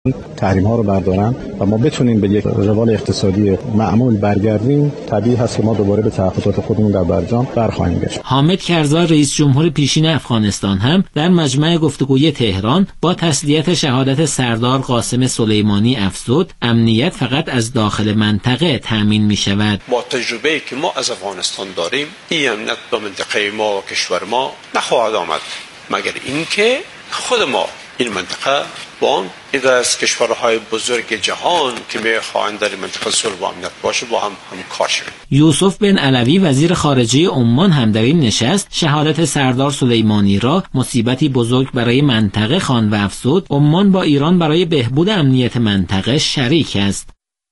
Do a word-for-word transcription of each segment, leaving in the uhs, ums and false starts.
تحریم ها رو بردارن و ما بتونیم به یک روال اقتصادی معمول برگردیم، طبیعی هست که ما دوباره به تعهدات خودمون در برجام برخواهیم گشت. حامد کرزی رئیس جمهور پیشین افغانستان هم در مجمع گفتگوی تهران با تسلیت شهادت سردار قاسم سلیمانی افزود امنیت فقط از داخل منطقه تامین می شود. با تجربه‌ای که ما از افغانستان داریم، این امنیت به منطقه ما و کشور ما نخواهد آمد مگر اینکه خود ما این منطقه با آن یکی از کشورهای بزرگ جهان که میخواهند در این منطقه صلح و امنیت باشه با هم همکار شویم. یوسف بن علوی وزیر خارجه عمان هم در این نشست شهادت سردار سلیمانی را مصیبتی بزرگ برای منطقه خواند و افزود عمان با ایران برای بهبود امنیت منطقه شریک است.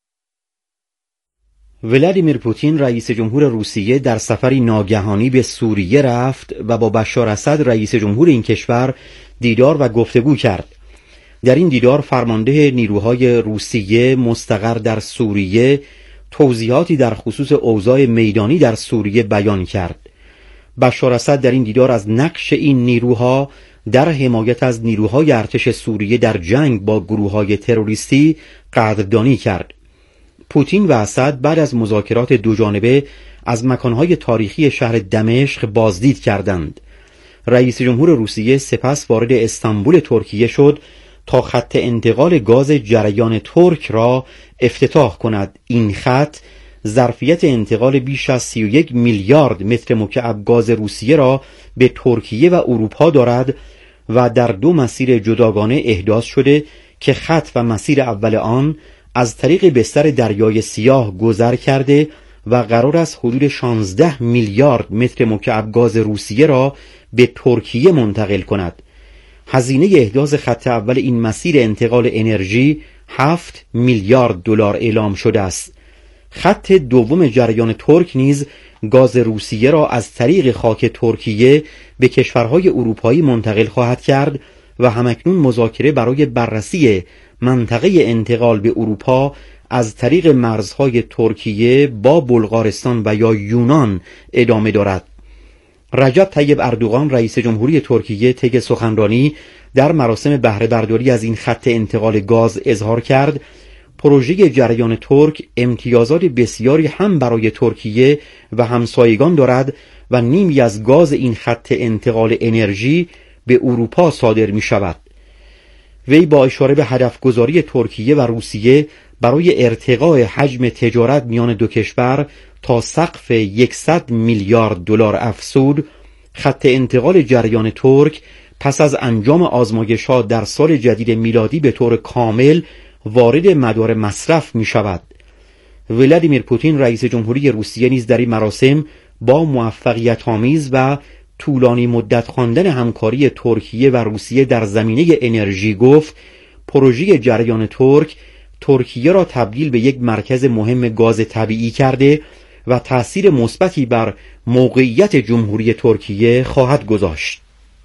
ولادیمیر پوتین رئیس جمهور روسیه در سفری ناگهانی به سوریه رفت و با بشار اسد رئیس جمهور این کشور دیدار و گفتگو کرد. در این دیدار فرمانده نیروهای روسیه مستقر در سوریه توضیحاتی در خصوص اوضاع میدانی در سوریه بیان کرد. بشار اسد در این دیدار از نقش این نیروها در حمایت از نیروهای ارتش سوریه در جنگ با گروه‌های تروریستی قدردانی کرد. پوتین و اسد بعد از مذاکرات دوجانبه از مکانهای تاریخی شهر دمشق بازدید کردند. رئیس جمهور روسیه سپس وارد استانبول ترکیه شد تا خط انتقال گاز جریان ترک را افتتاح کند. این خط ظرفیت انتقال بیش از سی و یک میلیارد متر مکعب گاز روسیه را به ترکیه و اروپا دارد و در دو مسیر جداگانه احداث شده که خط و مسیر اول آن از طریق بستر دریای سیاه گذر کرده و قرار است حدود شانزده میلیارد متر مکعب گاز روسیه را به ترکیه منتقل کند. هزینه احداث خط اول این مسیر انتقال انرژی هفت میلیارد دلار اعلام شده است. خط دوم جریان ترک نیز گاز روسیه را از طریق خاک ترکیه به کشورهای اروپایی منتقل خواهد کرد و همکنون مذاکره برای بررسی منطقه انتقال به اروپا از طریق مرزهای ترکیه با بلغارستان و یا یونان ادامه دارد. رجب طیب اردوغان رئیس جمهوری ترکیه طی سخنرانی در مراسم بهره برداری از این خط انتقال گاز اظهار کرد پروژه جریان ترک امتیازات بسیاری هم برای ترکیه و همسایگان دارد و نیمی از گاز این خط انتقال انرژی به اروپا صادر می شود. وی با اشاره به هدف گذاری ترکیه و روسیه برای ارتقاء حجم تجارت میان دو کشور تا سقف صد میلیارد دلار افزود، خط انتقال جریان ترک پس از انجام آزمایش‌ها در سال جدید میلادی به طور کامل وارد مدار مصرف می شود. ولادیمیر پوتین رئیس جمهوری روسیه نیز در این مراسم با موفقیت آمیز و طولانی مدت خواندن همکاری ترکیه و روسیه در زمینه انرژی گفت پروژه جریان ترک ترکیه را تبدیل به یک مرکز مهم گاز طبیعی کرده و تأثیر مثبتی بر موقعیت جمهوری ترکیه خواهد گذاشت.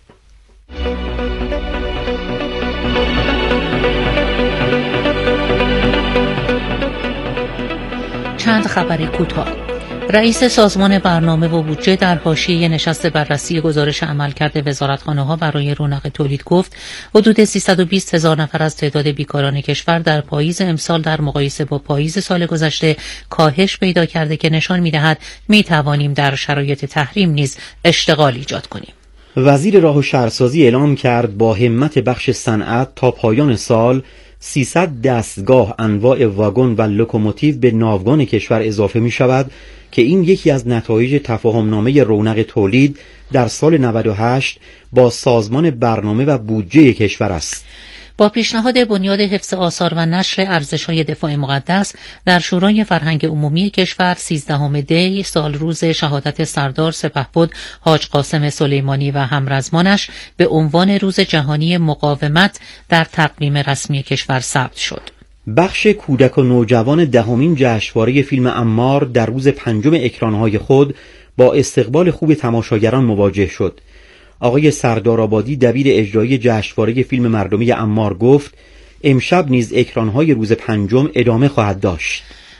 چند خبر کوتاه. رئیس سازمان برنامه و بودجه در حاشیه نشست بررسی گزارش عملکرد وزارتخانه‌ها برای رونق تولید گفت حدود سیصد و بیست هزار نفر از تعداد بیکاران کشور در پاییز امسال در مقایسه با پاییز سال گذشته کاهش پیدا کرده که نشان می‌دهد می‌توانیم در شرایط تحریم نیز اشتغال ایجاد کنیم. وزیر راه و شهرسازی اعلام کرد با همت بخش صنعت تا پایان سال سیصد دستگاه انواع واگن و لوکوموتیو به ناوگان کشور اضافه می شود که این یکی از نتایج تفاهمنامه رونق تولید در سال نود و هشت با سازمان برنامه و بودجه کشور است. با پیشنهاد بنیاد حفظ آثار و نشر ارزش‌های دفاع مقدس در شورای فرهنگ عمومی کشور سیزدهم دی سال روز شهادت سردار سپهبد حاج قاسم سلیمانی و همرزمانش به عنوان روز جهانی مقاومت در تقویم رسمی کشور ثبت شد. بخش کودک و نوجوان دهمین جشنواره فیلم عمار در روز پنجم اکرانهای خود با استقبال خوب تماشاگران مواجه شد. آقای سردارآبادی دبیر اجرایی جشنواره فیلم مردمی عمار گفت امشب نیز اکرانهای روز پنجم ادامه خواهد داشت.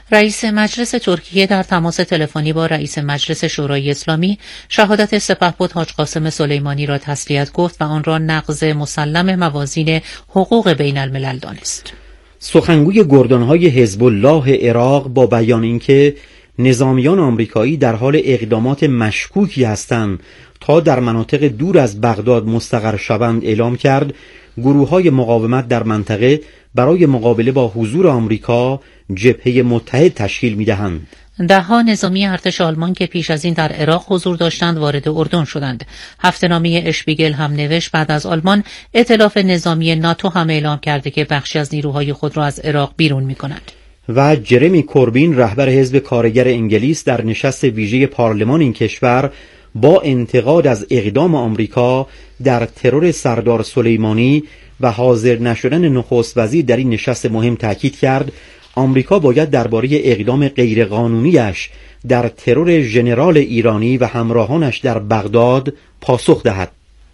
رئیس مجلس ترکیه در تماس تلفنی با رئیس مجلس شورای اسلامی شهادت سپهبد حاج قاسم سلیمانی را تسلیت گفت و آن را نقض مسلم موازین حقوق بین الملل دانست. سخنگوی گردانهای حزب الله عراق با بیان اینکه نظامیان آمریکایی در حال اقدامات مشکوکی هستند تا در مناطق دور از بغداد مستقر شوند اعلام کرد گروه‌های مقاومت در منطقه برای مقابله با حضور آمریکا جبهه متحد تشکیل می‌دهند. ده‌ها نظامی ارتش آلمان که پیش از این در عراق حضور داشتند وارد اردن شدند. هفته‌نامه اشپیگل هم نوشت بعد از آلمان ائتلاف نظامی ناتو هم اعلام کرده که بخشی از نیروهای خود را از عراق بیرون می‌کنند. و جرمی کوربین رهبر حزب کارگر انگلیس در نشست ویژه پارلمان این کشور با انتقاد از اقدام آمریکا در ترور سردار سلیمانی و حاضر نشدن نخست وزیر در این نشست مهم تاکید کرد آمریکا باید درباره اقدام غیرقانونیش در ترور ژنرال ایرانی و همراهانش در بغداد پاسخ دهد.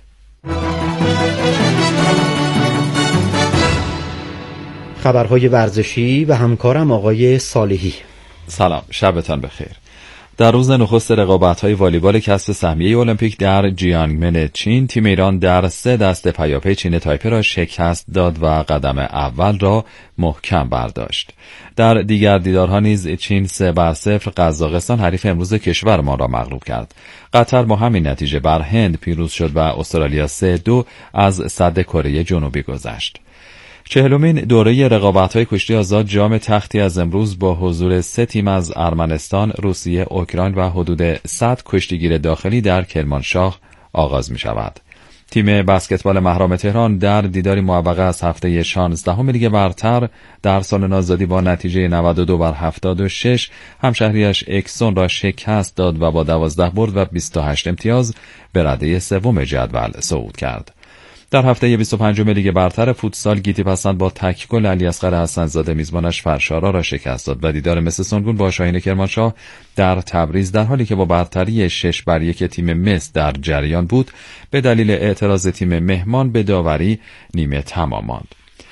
خبرهای ورزشی و همکارم آقای صالحی. سلام، شبتان بخیر. در روز نخست رقابت‌های والیبال کسب سهمیه المپیک در جیانگمن چین، تیم ایران در سه دست پیاپی چین تایپه را شکست داد و قدم اول را محکم برداشت. در دیگر دیدارها نیز چین سه بر صفر قزاقستان حریف امروز کشورمان را مغلوب کرد. قطر با همین نتیجه بر هند پیروز شد و استرالیا سه دو از صد کره جنوبی گذشت. چهلمین دوره رقابت‌های کشتی آزاد جام تختی از امروز با حضور سه تیم از ارمنستان، روسیه، اوکراین و حدود صد کشتیگیر داخلی در کرمانشاه آغاز می‌شود. تیم بسکتبال مهرام تهران در دیداری موفق از هفته شانزدهم لیگ برتر در سالن آزادی با نتیجه نود و دو بر هفتاد و شش همشهریش اکسون را شکست داد و با دوازده برد و بیست و هشت امتیاز به رده سوم جدول صعود کرد. در هفته بیست و پنجم لیگ برتر فوتسال گیتی پسند با تک گل علی اصغر حسن‌زاده میزبانش فرشارا را شکست داد و دیدار مس سنگون با شاهین کرمانشاه در تبریز در حالی که با برتری شش بر یک تیم مس در جریان بود به دلیل اعتراض تیم مهمان به داوری نیمه تمام ماند.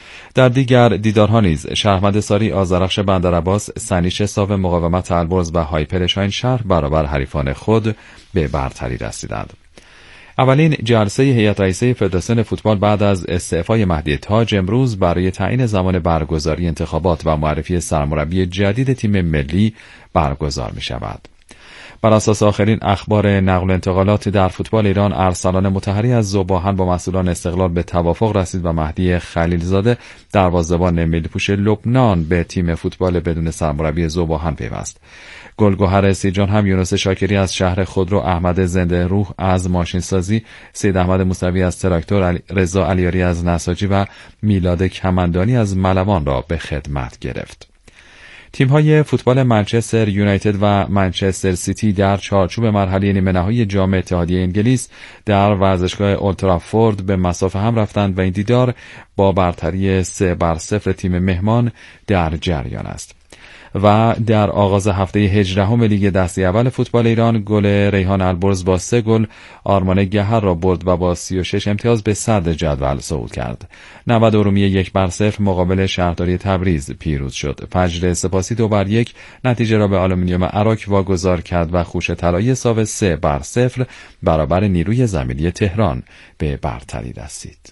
در دیگر دیدارها نیز شهرمند ساری، آذرخش بندرعباس، سنیش صاحب مقاومت البرز و هایپر شاهین شهر برابر حریفان خود به برتری رسیدند. اولین جلسه هیئت رئیسه فدراسیون فوتبال بعد از استعفای مهدی تاج امروز برای تعیین زمان برگزاری انتخابات و معرفی سرمربی جدید تیم ملی برگزار می شود. بر اساس آخرین اخبار نقل و انتقالات در فوتبال ایران، ارسلان مطهری از ذوب‌آهن با مسئولان استقلال به توافق رسید و مهدی خلیلزاده دروازه‌بان ملی‌پوش لبنان به تیم فوتبال بدون سرمربی ذوب‌آهن پیوست. گلگهر سیجان هم یونس شاکری از شهر خودرو، احمد زنده روح از ماشین سازی، سید احمد موسوی از تراکتور، رضا علیاری از نساجی و میلاد کمندانی از ملوان را به خدمت گرفت. تیم‌های فوتبال منچستر یونایتد و منچستر سیتی در چارچوب مرحله نیمه نهایی جام اتحادیه انگلیس در ورزشگاه اولترافورد به مسافه هم رفتند و این دیدار با برتری سه بر صفر تیم مهمان در جریان است. و در آغاز هفته هجدهم لیگ دسته اول فوتبال ایران، گل ریحان البرز با سه گل آرمان گهر را برد و با سی و شش امتیاز به صدر جدول صعود کرد. نود ارومیه یک بر صفر مقابل شهرداری تبریز پیروز شد. فجر سپاسی دو بر یک نتیجه را به آلومینیوم عراک واگذار کرد و خوش طلایی ساو سه بر صفر برابر نیروی زمینی تهران به برتری رسید.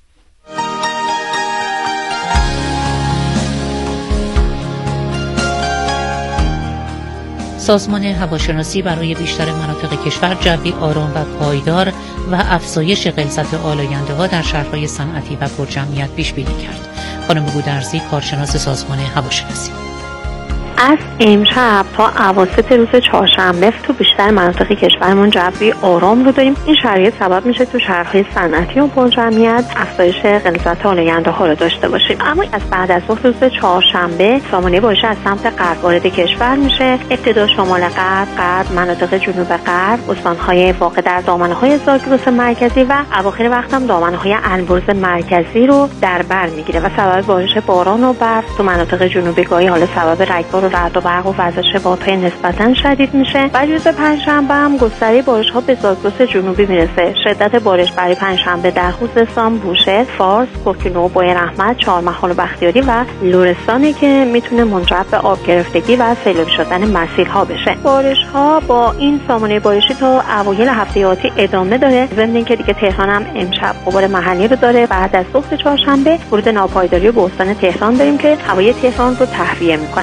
سازمان هواشناسی برای بیشتر مناطق کشور جوی آرام و پایدار و افزایش غلظت آلاینده‌ها در شهرهای صنعتی و پرجمعیت پیش بینی کرد. خانم بودرزی، کارشناس سازمان هواشناسی: از امشب تا اواسط روز چهارشنبه تو بیشتر مناطق کشورمون جوی آرام رو داریم. این شرایط سبب میشه تو شهرهای صنعتی و پرجمعیت افزایش غلظت آلاینده ها رو داشته باشیم. اما از بعد از ظهر روز چهارشنبه سامانه بارش از سمت غرب وارد کشور میشه. ابتدا شمال غرب، غرب، مناطق جنوب غرب، استانهای واقع در دامنه‌های زاگرس مرکزی و اواخر وقت هم دامنه‌های البرز مرکزی رو در بر میگیره و سبب بارش باران و برف تو مناطق جنوبی گاهی حالا سبب رگبار رعد و برق و وزش بادهای نسبتاً شدید میشه و روز پنجشنبه هم گستره بارش‌ها به زاگرس جنوبی میرسه. شدت بارش برای پنجشنبه در خوزستان، بوشهر، فارس، کوکنو، بوی رحمت، چهارمحال و بختیاری و لرستانه که میتونه منجر به آب گرفتگی و سیلابی شدن مسیرها بشه. بارش‌ها با این سامانه بارشی تا اوایل هفته آتی ادامه داره. ضمن اینکه دیگه تهران هم امشب غبار محلی رو داره. بعد از صبح چهارشنبه ورود ناپایداری به استان تهران داریم که هوای تهران رو تهویه میکنه.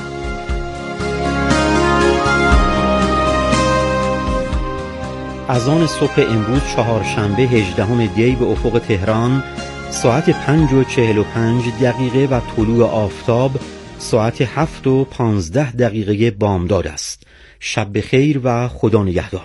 از آن صبح امروز چهارشنبه هجدهم دی به افق تهران ساعت پنج و چهل و پنج دقیقه و طلوع آفتاب ساعت هفت و پانزده دقیقه بامداد است. شب بخیر و خدا نگهدار.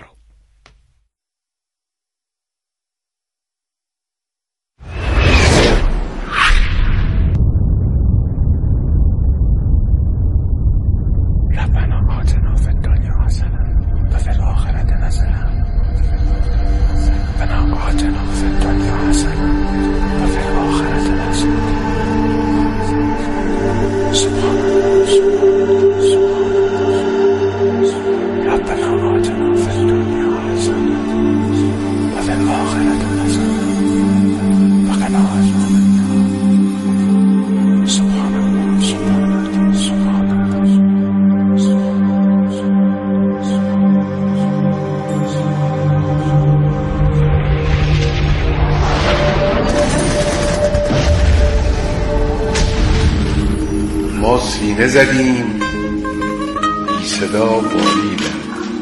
ما سینه زدیم بی صدا بالیدن،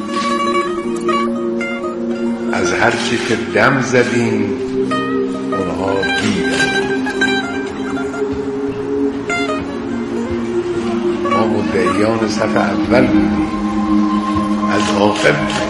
از هر چی که دم زدیم اونها دیدن. ما مدعیان صف اول بودیم، از آخر بودیم.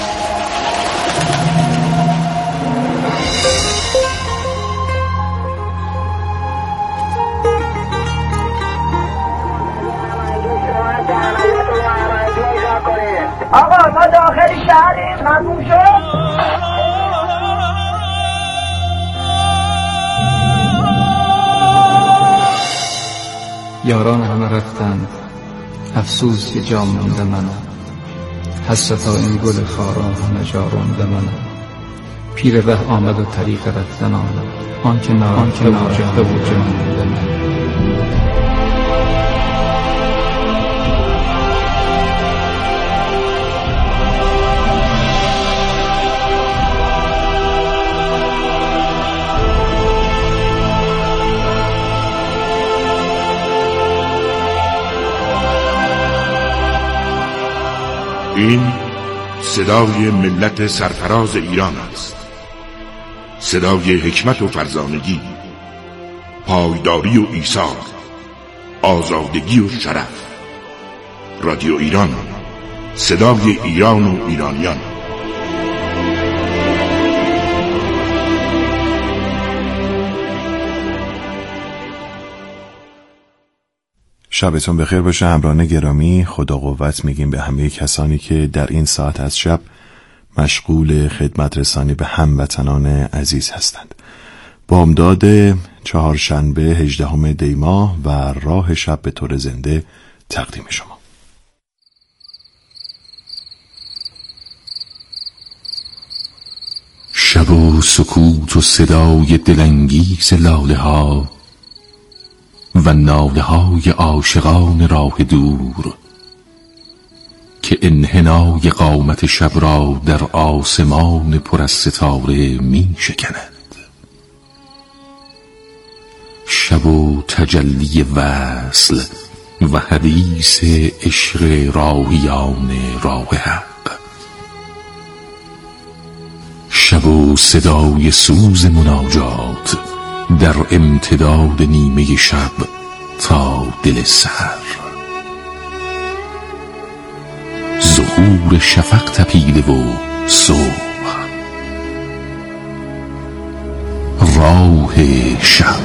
آقا ما داخل شهریم، ممنون شد. یاران همه رفتند، افسوس که جا مونده منم. حسرتا این گل خاران همه جا رونده منم. پیر ره آمد و طریق رفتن آمد، آن که نارفته و جا مونده منم. این صدای ملت سرفراز ایران است، صدای حکمت و فرزانگی، پایداری و ایثار، آزادگی و شرف. رادیو ایران، صدای ایران و ایرانیان. شبتون بخیر باشه همراهان گرامی. خدا قوت میگیم به همه کسانی که در این ساعت از شب مشغول خدمت رسانی به هموطنان عزیز هستند. بامداد چهارشنبه هجدهم دی ماه و راه شب به طور زنده تقدیم شما. شب و سکوت و صدای دلانگیز لاله ها و ناله های عاشقان راه دور که انحنای قامت شب را در آسمان پر از ستاره می شکند. شب و تجلی وصل و حدیث عشق راهیان راه حق. شب و صدای سوز مناجات در امتداد نیمه شب تا دل سحر. ظهور شفق تپیده و صبح، راه شب.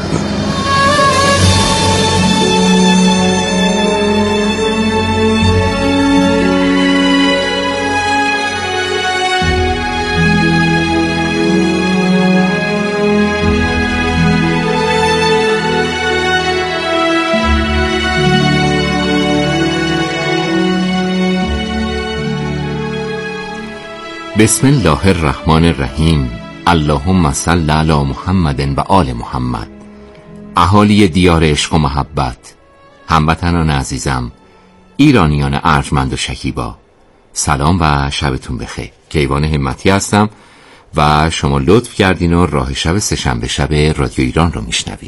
بسم الله الرحمن الرحیم. اللهم صل علی محمد و آل محمد. اهالی دیار عشق و محبت، هموطنان عزیزم، ایرانیان ارجمند و شکیبا، سلام و شبتون بخیر. کیوان همتی هستم و شما لطف کردین و راه شب سه‌شنبه شب رادیو ایران رو میشنوید.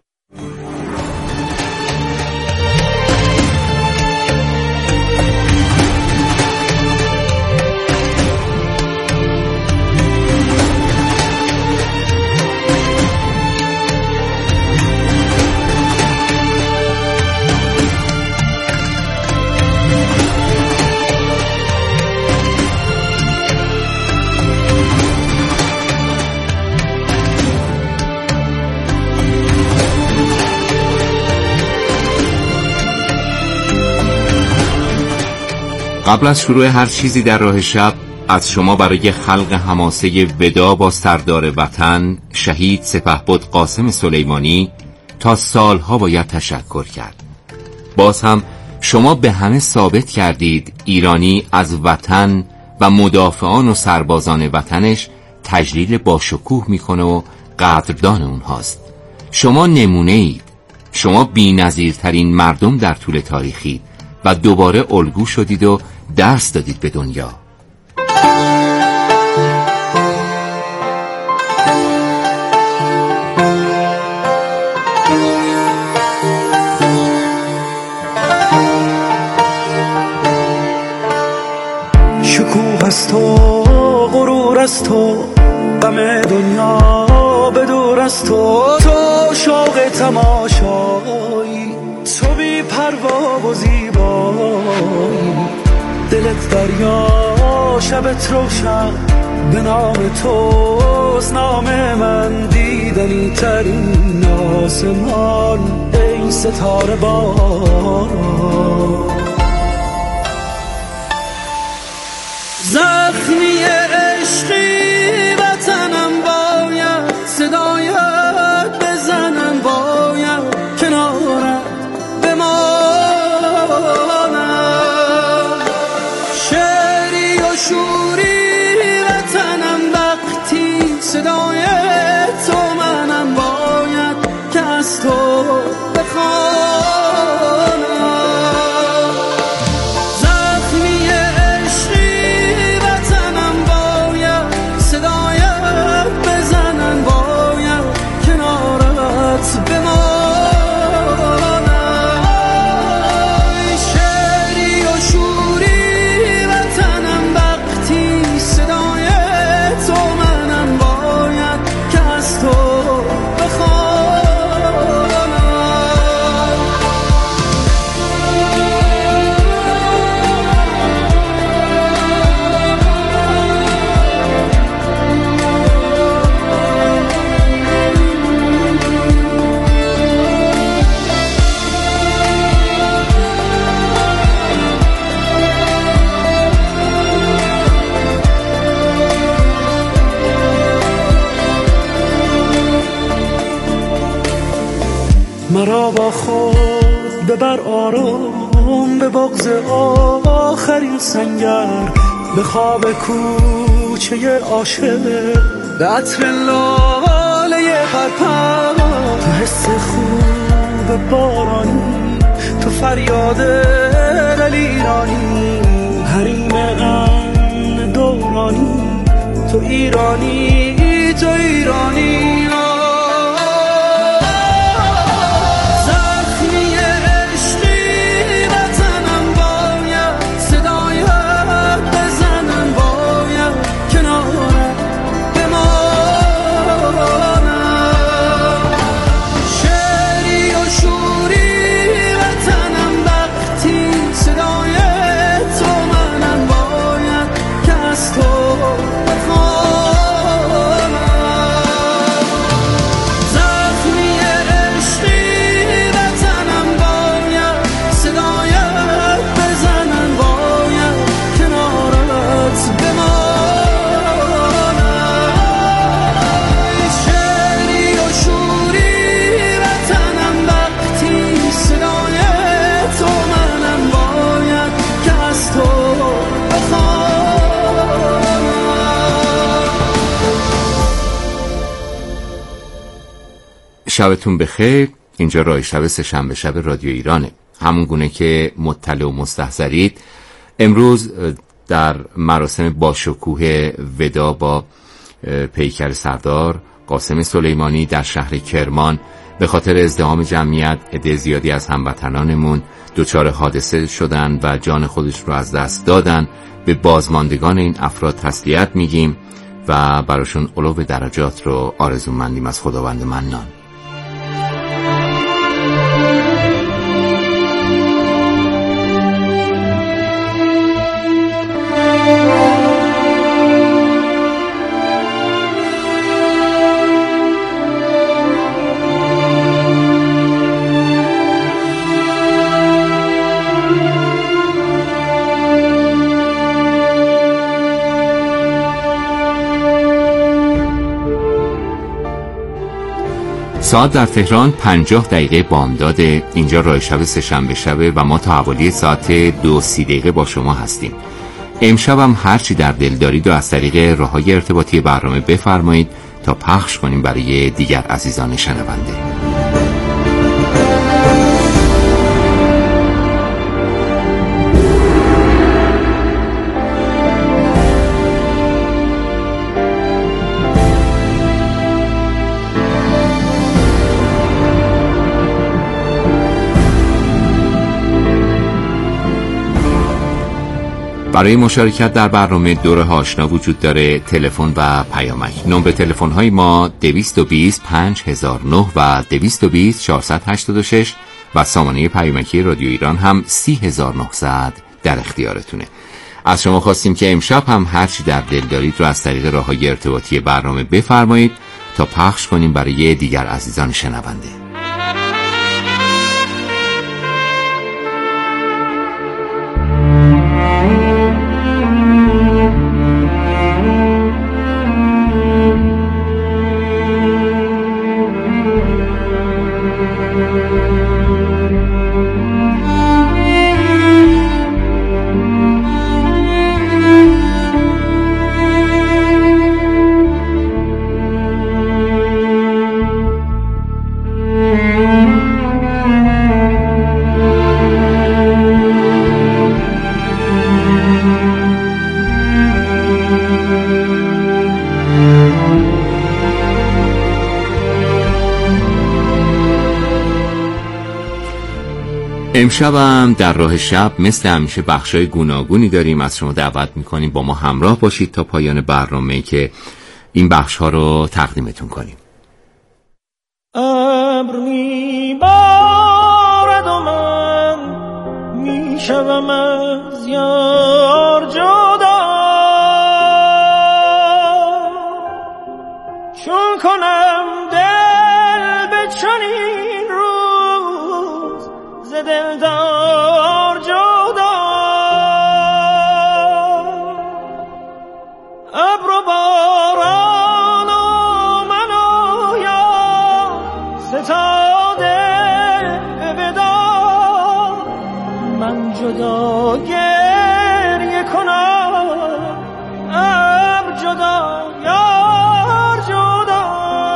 قبل از شروع هر چیزی در راه شب از شما برای خلق حماسه ودا با سردار وطن شهید سپهبد قاسم سلیمانی تا سالها باید تشکر کرد. باز هم شما به همه ثابت کردید ایرانی از وطن و مدافعان و سربازان وطنش تجلیل باشکوه میکنه و قدردان اونهاست. شما نمونه اید. شما بی‌نظیرترین مردم در طول تاریخی و دوباره الگو شدید و درس دادید به دنیا. شکوه از تو، غرور از تو، غم دنیا به دور از تو، تو شوق تماشایی، تو بی پروا و زیبایی، دلت دریا شبت روشن، به نام توست نام من، دیدنی ترین آسمان ای ستاره باران. زخمی عشقی وطنم باید صدایت بزنم، باید کنارت بمانم، شعری و شوری وطنم وقتی صدای تو منم، باید که از تو بخوانم. زخمی عشقی وطنم باید صدایت بزنن، باید کنارت بمانم، شعری و شوری وطنم وقتی صدای تو منم، باید که از تو مرا با خود ببر آرام به بغض آخرین سنگر، به خواب کوچه عاشق، به عطر لاله پرپر، تو حس خوب بارانی، تو فریاد دلیرانی، حریم امن دورانی، تو ایرانی، تو ایرانی. شبتون بخیر. اینجا راه شب سه‌شنبه شب رادیو ایرانه. همون گونه که مطلع و مستحضرید، امروز در مراسم باشکوه ودا با پیکر سردار قاسم سلیمانی در شهر کرمان به خاطر ازدحام جمعیت عده زیادی از هموطنانمون دچار حادثه شدن و جان خودش رو از دست دادن. به بازماندگان این افراد تسلیت میگیم و براشون علو درجات رو آرزومندیم از خداوند منان. ساعت در تهران پنجاه دقیقه بامداد. اینجا راه شب سه‌شنبه شبه و ما تا حوالی ساعت دو سی دقیقه با شما هستیم. امشب هم هرچی در دل دارید و از طریق راه‌های ارتباطی برنامه بفرمایید تا پخش کنیم برای دیگر عزیزان شنونده. برای مشارکت در برنامه دوره آشنا وجود داره. تلفن و پیامک. نمره تلفن های ما دویست و بیست پنج هزار و نه و دویست و بیست چهارصد و هشتاد و شش و سامانه پیامکی رادیو ایران هم سی هزار و نهصد در اختیارتونه. از شما خواستیم که امشب هم هرچی در دل دارید رو از طریق راه‌های ارتباطی برنامه بفرمایید تا پخش کنیم برای دیگر عزیزان شنونده. امشبم در راه شب مثل همیشه بخشای گوناگونی داریم. از شما دعوت میکنیم با ما همراه باشید تا پایان برنامه که این بخش ها رو تقدیمتون کنیم. ابر میبارد و من میشوم از یار جدا، چون کنم دل به چنین روز ز دلدار جدا. ابر و باران و من و یار ستاده به ودا، من جدا گریه کنم ابر جدا یار جدا.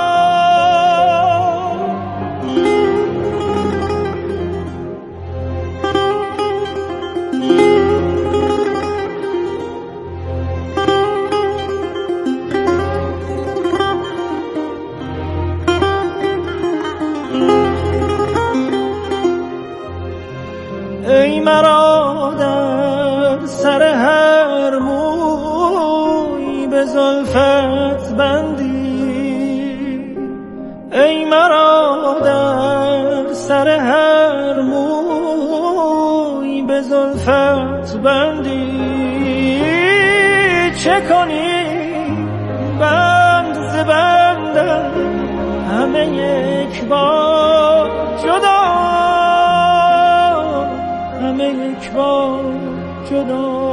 ای مرا در سر هر موی به زلفت بندی، ای مرا در سر هر موی به زلفت بندی، چه کنی بند ز بندم همه یک بار جدا، همه یک بار جدا.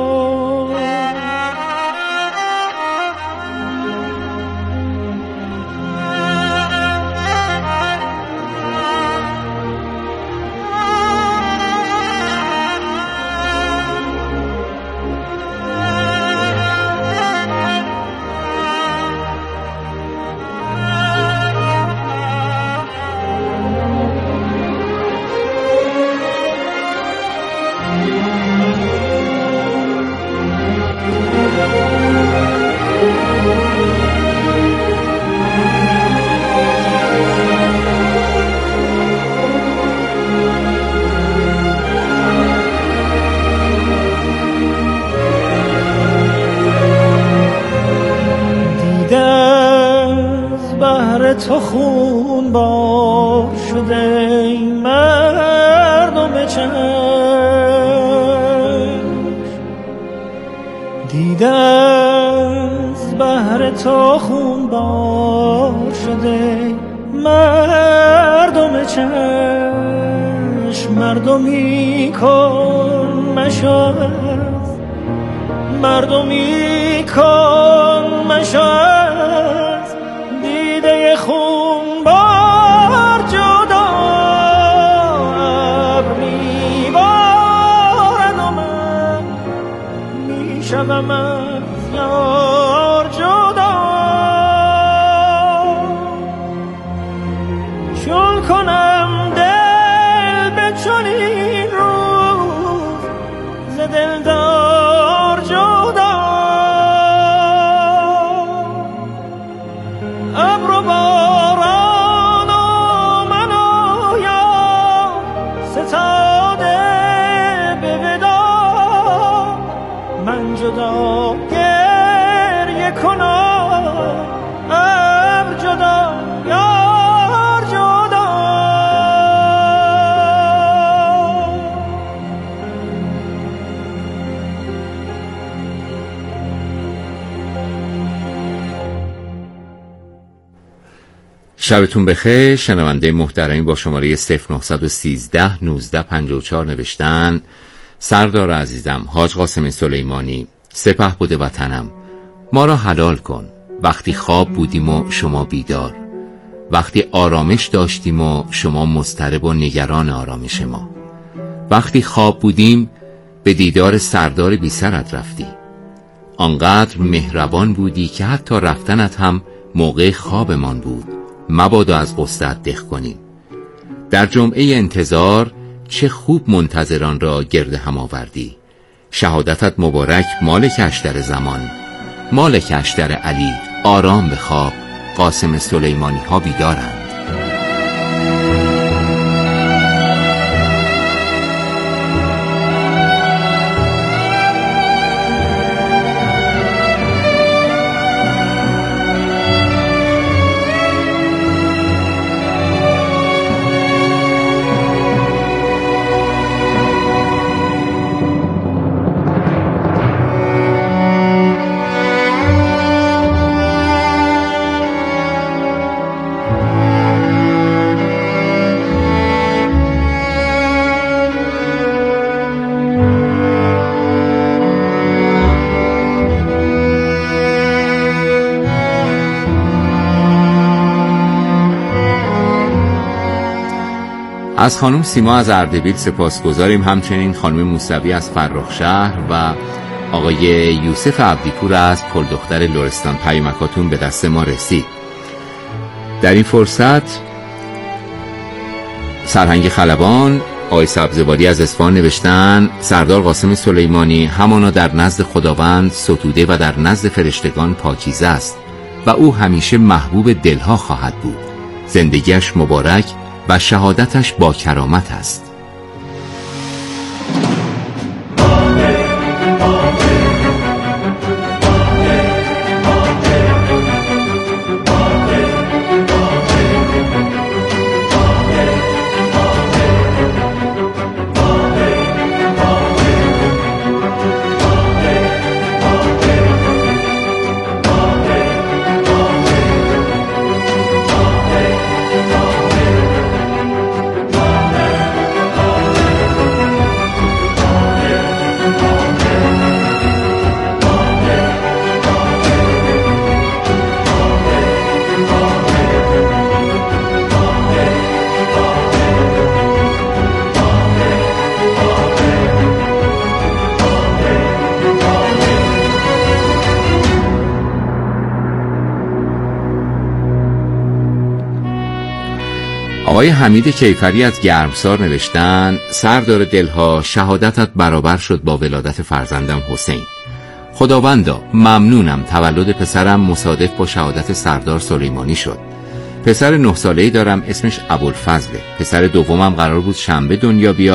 تو خون بار شده مردم چشم، دیده از بهر تو خون بار شده مردم چشم. مردمی کن مشاز، مردمی کن مشاز، دیده خون بار جدا ابر میبارد و من میشوم از یار جدا. چون کنم دل به چنین روز ز دلدار جدا. ابر و باران و من و یا ستاده به ودا، من جدا گریه کنم ابر جدا یار جدا. شبتون بخیر. شنونده محترمی با شماره صفر نه یک سه نوزده پنجاه و چهار نوشتن: سردار عزیزم، حاج قاسم سلیمانی، سپهبد وطنم، ما را حلال کن. وقتی خواب بودیم و شما بیدار، وقتی آرامش داشتیم و شما مضطرب و نگران آرامش ما، وقتی خواب بودیم به دیدار سردار بی سرت رفتی. آنقدر مهربان بودی که حتی رفتنت هم موقع خوابمان بود. مبادا از غصت دق کنیم. در جمعه انتظار چه خوب منتظران را گرد هم آوردی. شهادتت مبارک مالک اشتر زمان، مالک اشتر علی. آرام به خواب، قاسم سلیمانی ها بیدارند. از خانم سیما از اردبیل سپاسگزاریم. همچنین خانم موسوی از فرخشهر و آقای یوسف عبدیپور از پلدختر لرستان. پیامکاتون به دست ما رسید. در این فرصت سرهنگ خلبان آقای سبزواری از اصفهان نوشتن: سردار قاسم سلیمانی همانا در نزد خداوند ستوده و در نزد فرشتگان پاکیزه است و او همیشه محبوب دلها خواهد بود. زندگیش مبارک و شهادتش با کرامت است. آقای حمید کیفری از گرمسار نوشتن: سردار دلها، شهادتت برابر شد با ولادت فرزندم حسین. خداوندا ممنونم تولد پسرم مصادف با شهادت سردار سلیمانی شد. پسر نه ساله‌ای دارم، اسمش ابوالفضله. پسر دومم قرار بود شنبه دنیا بیاد